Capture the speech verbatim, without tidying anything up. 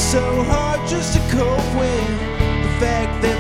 so hard just to cope with the fact that